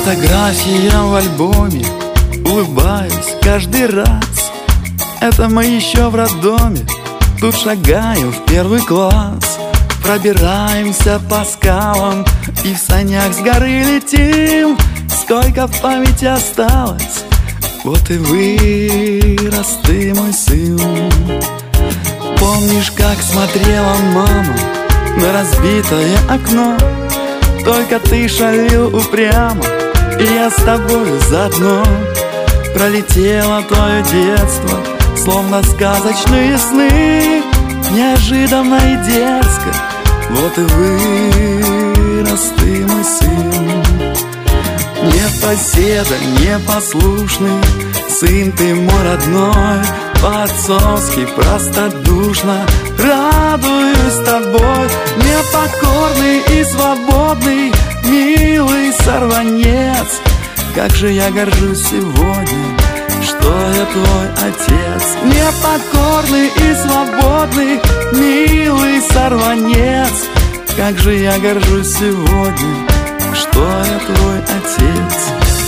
Фотография в альбоме, улыбаюсь каждый раз. Это мы еще в роддоме, тут шагаем в первый класс. Пробираемся по скалам и в санях с горы летим. Сколько в памяти осталось, вот и вырос ты, мой сын. Помнишь, как смотрела мама на разбитое окно? Только ты шалил упрямо, и я с тобой заодно. Пролетело твое детство, словно сказочные сны, неожиданно и дерзко, вот и вырос ты, мой сын. Непоседа, непослушный, сын ты мой родной, по-отцовски простодушно радуюсь тобой. Непокорный и свободный, милый сорванец, как же я горжусь сегодня, что я твой отец. Непокорный и свободный, милый сорванец, как же я горжусь сегодня, что я твой отец.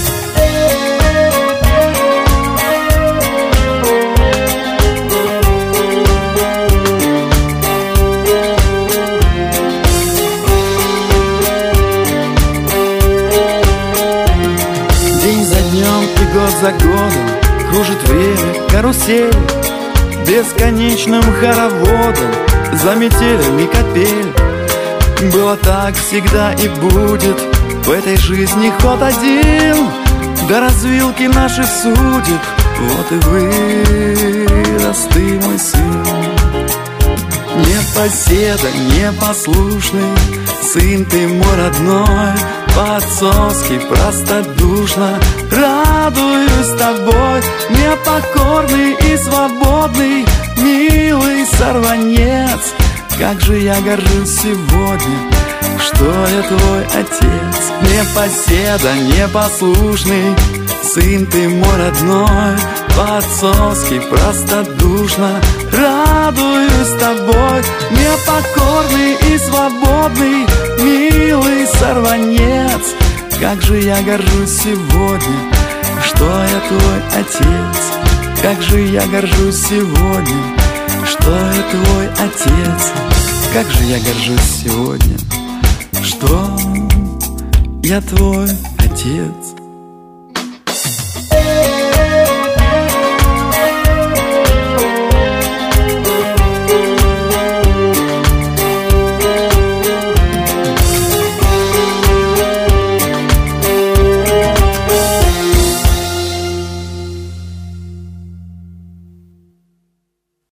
День за днем и год за годом кружит время карусель, бесконечным хороводом за метелями капель. Было так всегда и будет, в этой жизни ход один, до развилки наших судеб, вот и вырос ты, мой сын. Непоседа, непослушный, сын ты мой родной, по-отцовски простодушно радуюсь тобой. Непокорный и свободный, милый сорванец, как же я горжусь сегодня, что я твой отец. Непоседа, непослушный, сын ты мой родной, по-отцовски простодушно радуюсь тобой. Непокорный и свободный, милый сорванец, как же я горжусь сегодня, что я твой отец. Как же я горжусь сегодня, что я твой отец. Как же я горжусь сегодня, что я твой отец.